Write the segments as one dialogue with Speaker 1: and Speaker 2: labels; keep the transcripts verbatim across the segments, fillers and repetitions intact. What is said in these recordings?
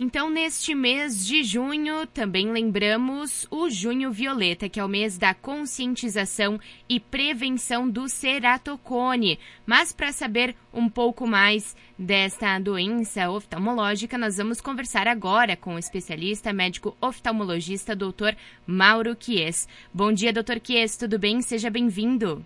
Speaker 1: Então, neste mês de junho, também lembramos o Junho Violeta, que é o mês da conscientização e prevenção do ceratocone. Mas para saber um pouco mais desta doença oftalmológica, nós vamos conversar agora com o especialista médico oftalmologista, doutor Mauro Chies. Bom dia, doutor Chies, tudo bem? Seja bem-vindo.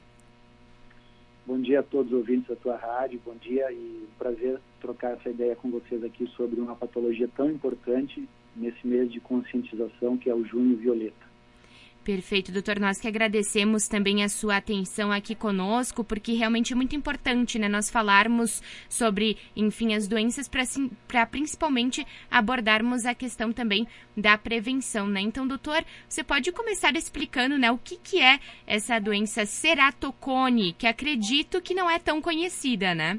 Speaker 2: Bom dia a todos os ouvintes da tua rádio, bom dia e prazer trocar essa ideia com vocês aqui sobre uma patologia tão importante nesse mês de conscientização que é o Junho Violeta.
Speaker 1: Perfeito, doutor. Nós que agradecemos também a sua atenção aqui conosco, porque realmente é muito importante, né, nós falarmos sobre, enfim, as doenças para principalmente abordarmos a questão também da prevenção, né? Então, doutor, você pode começar explicando, né, o que, que é essa doença ceratocone, que acredito que não é tão conhecida, né?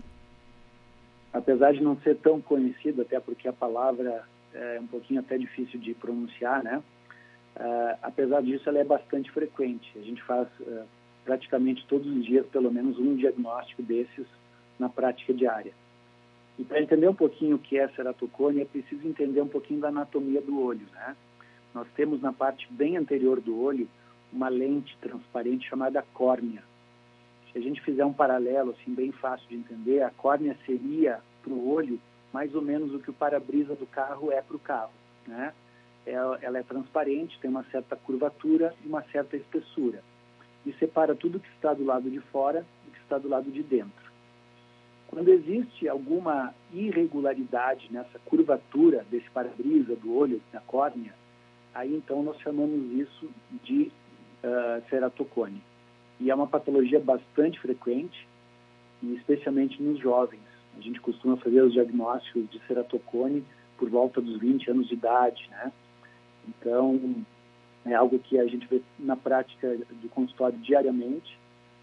Speaker 2: Apesar de não ser tão conhecida, até porque a palavra é um pouquinho até difícil de pronunciar, né? Uh, apesar disso, ela é bastante frequente. A gente faz uh, praticamente todos os dias, pelo menos um diagnóstico desses na prática diária. E para entender um pouquinho o que é ceratocone, é preciso entender um pouquinho da anatomia do olho, né? Nós temos na parte bem anterior do olho uma lente transparente chamada córnea. Se a gente fizer um paralelo assim bem fácil de entender, a córnea seria para o olho mais ou menos o que o para-brisa do carro é para o carro, né? Ela é transparente, tem uma certa curvatura e uma certa espessura. E separa tudo que está do lado de fora do que está do lado de dentro. Quando existe alguma irregularidade nessa curvatura desse para-brisa do olho, da córnea, aí então nós chamamos isso de uh, ceratocone. E é uma patologia bastante frequente, e especialmente nos jovens. A gente costuma fazer os diagnósticos de ceratocone por volta dos vinte anos de idade, né? Então, é algo que a gente vê na prática do consultório diariamente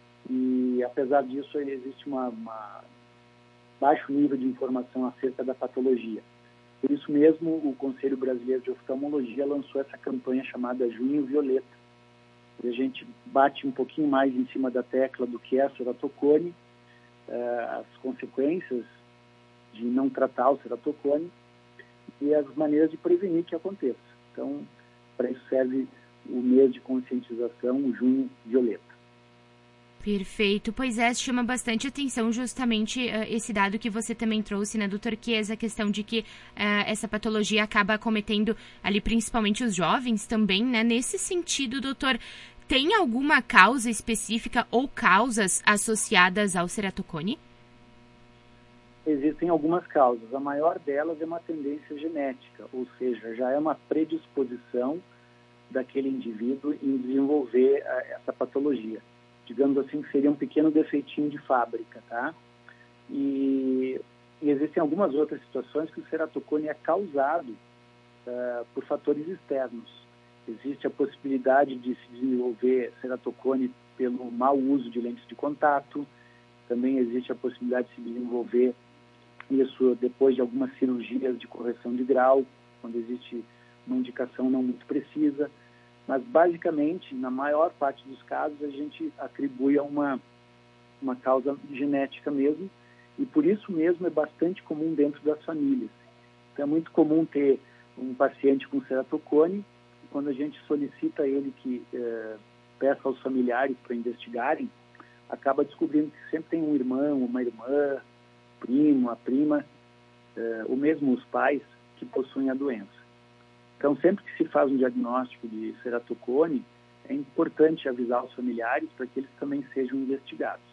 Speaker 2: e, apesar disso, existe uma, uma baixo nível de informação acerca da patologia. Por isso mesmo, o Conselho Brasileiro de Oftalmologia lançou essa campanha chamada Junho Violeta. E a gente bate um pouquinho mais em cima da tecla do que é a ceratocone, eh, as consequências de não tratar o ceratocone e as maneiras de prevenir que aconteça. Então, para isso serve o mês de conscientização, o Junho Violeta.
Speaker 1: Perfeito. Pois é, chama bastante atenção justamente uh, esse dado que você também trouxe, né, doutor, que é essa questão de que uh, essa patologia acaba acometendo ali principalmente os jovens também, né? Nesse sentido, doutor, tem alguma causa específica ou causas associadas ao ceratocone?
Speaker 2: Existem algumas causas. A maior delas é uma tendência genética, ou seja, já é uma predisposição daquele indivíduo em desenvolver a, essa patologia. Digamos assim, que seria um pequeno defeitinho de fábrica, tá? E, e existem algumas outras situações que o ceratocone é causado uh, por fatores externos. Existe a possibilidade de se desenvolver ceratocone pelo mau uso de lentes de contato, também existe a possibilidade de se desenvolver isso depois de algumas cirurgias de correção de grau, quando existe uma indicação não muito precisa, mas basicamente, na maior parte dos casos, a gente atribui a uma, uma causa genética mesmo, e por isso mesmo é bastante comum dentro das famílias. Então é muito comum ter um paciente com ceratocone, e quando a gente solicita ele que eh, peça aos familiares para investigarem, acaba descobrindo que sempre tem um irmão, uma irmã, primo, a prima, eh, ou mesmo os pais que possuem a doença. Então, sempre que se faz um diagnóstico de ceratocone, é importante avisar os familiares para que eles também sejam investigados.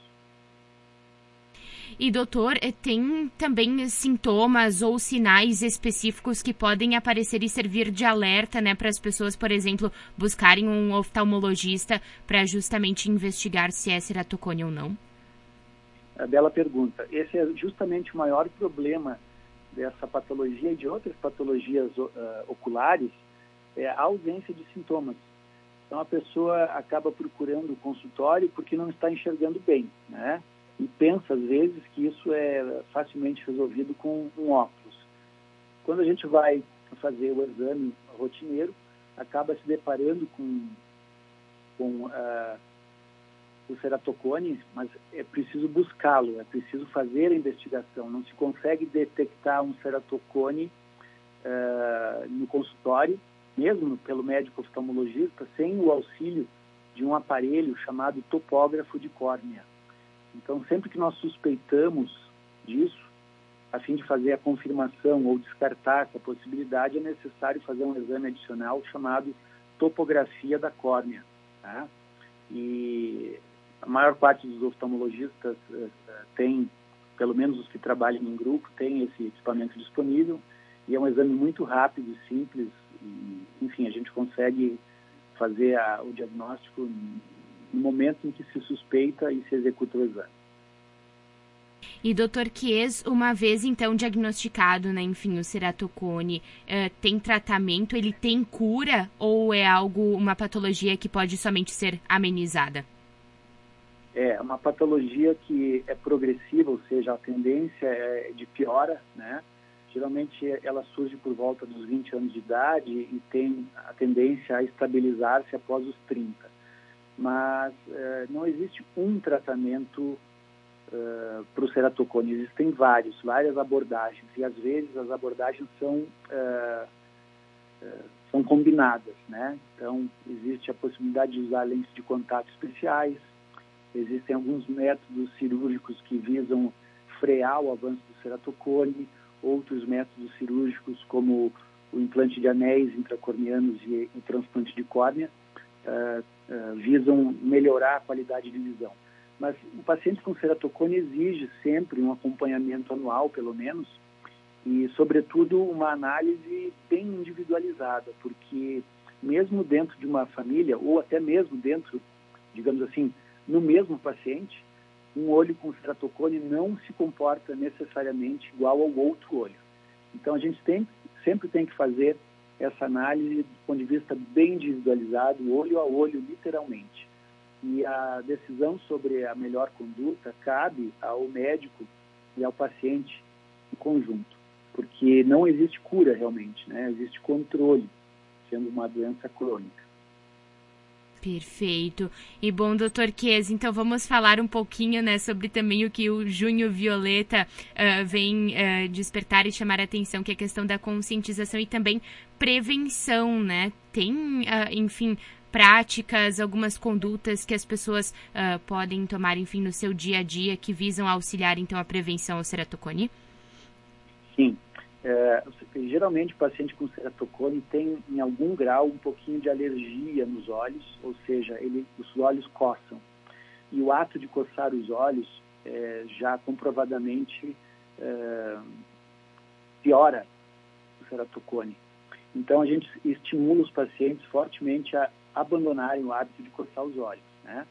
Speaker 1: E, doutor, tem também sintomas ou sinais específicos que podem aparecer e servir de alerta, né, para as pessoas, por exemplo, buscarem um oftalmologista para justamente investigar se é ceratocone ou não?
Speaker 2: A bela pergunta. Esse é justamente o maior problema dessa patologia e de outras patologias uh, oculares, é a ausência de sintomas. Então, a pessoa acaba procurando o consultório porque não está enxergando bem, né? E pensa, às vezes, que isso é facilmente resolvido com um óculos. Quando a gente vai fazer o exame rotineiro, acaba se deparando com, com uh, o ceratocone, mas é preciso buscá-lo, é preciso fazer a investigação. Não se consegue detectar um ceratocone uh, no consultório, mesmo pelo médico oftalmologista, sem o auxílio de um aparelho chamado topógrafo de córnea. Então, sempre que nós suspeitamos disso, a fim de fazer a confirmação ou descartar essa possibilidade, é necessário fazer um exame adicional chamado topografia da córnea. Tá? E a maior parte dos oftalmologistas uh, tem, pelo menos os que trabalham em grupo, tem esse equipamento disponível, e é um exame muito rápido e simples, e, enfim, a gente consegue fazer a, o diagnóstico no momento em que se suspeita e se executa o exame.
Speaker 1: E doutor Chies, uma vez então diagnosticado, né, enfim, o ceratocone, uh, tem tratamento, ele tem cura ou é algo, uma patologia que pode somente ser amenizada?
Speaker 2: É uma patologia que é progressiva, ou seja, a tendência é de piora, né? Geralmente ela surge por volta dos vinte anos de idade e tem a tendência a estabilizar-se após os trinta. Mas uh, não existe um tratamento Uh, para o ceratocone. Existem vários, várias abordagens, e às vezes as abordagens são, uh, uh, são combinadas, né? Então, existe a possibilidade de usar lentes de contato especiais, existem alguns métodos cirúrgicos que visam frear o avanço do ceratocone, outros métodos cirúrgicos, como o implante de anéis intracorneanos e o transplante de córnea, uh, uh, visam melhorar a qualidade de visão. Mas o paciente com ceratocone exige sempre um acompanhamento anual, pelo menos, e, sobretudo, uma análise bem individualizada, porque mesmo dentro de uma família, ou até mesmo dentro, digamos assim, no mesmo paciente, um olho com ceratocone não se comporta necessariamente igual ao outro olho. Então, a gente tem, sempre tem que fazer essa análise do ponto de vista bem individualizado, olho a olho, literalmente. E a decisão sobre a melhor conduta cabe ao médico e ao paciente em conjunto, porque não existe cura realmente, né? Existe controle, sendo uma doença crônica.
Speaker 1: Perfeito. E bom, doutor Chies, então vamos falar um pouquinho, né, sobre também o que o Junho Violeta uh, vem uh, despertar e chamar a atenção, que é a questão da conscientização e também prevenção, né? Tem, uh, enfim, práticas, algumas condutas que as pessoas uh, podem tomar, enfim, no seu dia a dia que visam auxiliar, então, a prevenção ao ceratocone?
Speaker 2: Sim. É, geralmente o paciente com ceratocone tem em algum grau um pouquinho de alergia nos olhos, ou seja, ele, os olhos coçam. E o ato de coçar os olhos é, já comprovadamente é, piora o ceratocone. Então a gente estimula os pacientes fortemente a abandonarem o hábito de coçar os olhos, né?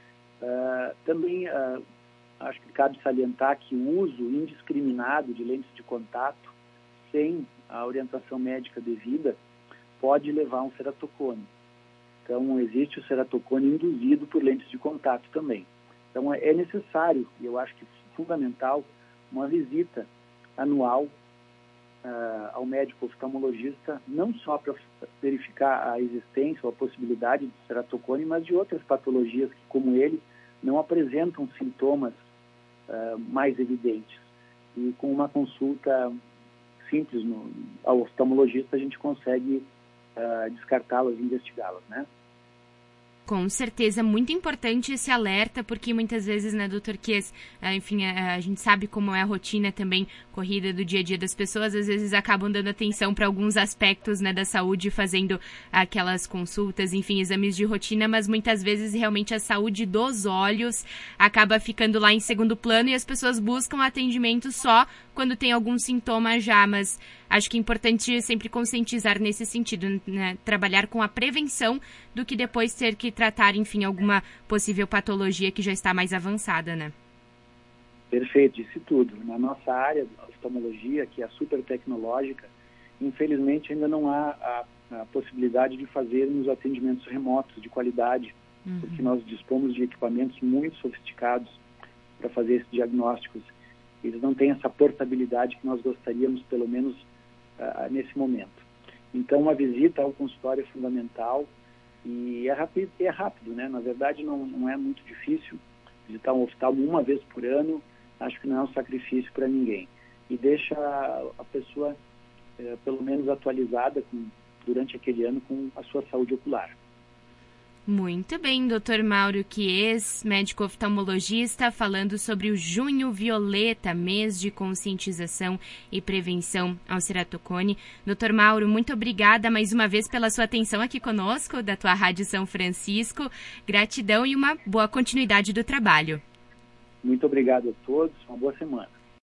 Speaker 2: Uh, também uh, acho que cabe salientar que o uso indiscriminado de lentes de contato sem a orientação médica devida pode levar a um ceratocone. Então, existe o ceratocone induzido por lentes de contato também. Então, é necessário, e eu acho que fundamental, uma visita anual uh, ao médico oftalmologista, não só para verificar a existência ou a possibilidade de ceratocone, mas de outras patologias que, como ele, não apresentam sintomas uh, mais evidentes. E com uma consulta simples no, ao oftalmologista, a gente consegue uh, descartá-las e investigá-las, né?
Speaker 1: Com certeza, muito importante esse alerta, porque muitas vezes, né, doutor Chies, enfim, a, a gente sabe como é a rotina também, corrida do dia a dia das pessoas, às vezes acabam dando atenção para alguns aspectos, né, da saúde, fazendo aquelas consultas, enfim, exames de rotina, mas muitas vezes realmente a saúde dos olhos acaba ficando lá em segundo plano e as pessoas buscam atendimento só quando tem algum sintoma já, mas acho que é importante sempre conscientizar nesse sentido, né? Trabalhar com a prevenção do que depois ter que tratar, enfim, alguma possível patologia que já está mais avançada, né?
Speaker 2: Perfeito, disse tudo. Na nossa área da oftalmologia, que é super tecnológica, infelizmente ainda não há a, a possibilidade de fazermos atendimentos remotos de qualidade, uhum. porque nós dispomos de equipamentos muito sofisticados para fazer esses diagnósticos. Eles não têm essa portabilidade que nós gostaríamos, pelo menos uh, nesse momento. Então, uma visita ao consultório é fundamental e é rápido, é rápido, né? Na verdade, não, não é muito difícil visitar um oftalmo uma vez por ano. Acho que não é um sacrifício para ninguém. E deixa a pessoa é, pelo menos atualizada com, durante aquele ano com a sua saúde ocular.
Speaker 1: Muito bem, doutor Mauro Chies, médico oftalmologista, falando sobre o Junho Violeta, mês de conscientização e prevenção ao ceratocone. doutor Mauro, muito obrigada mais uma vez pela sua atenção aqui conosco, da tua Rádio São Francisco. Gratidão e uma boa continuidade do trabalho.
Speaker 2: Muito obrigado a todos, uma boa semana.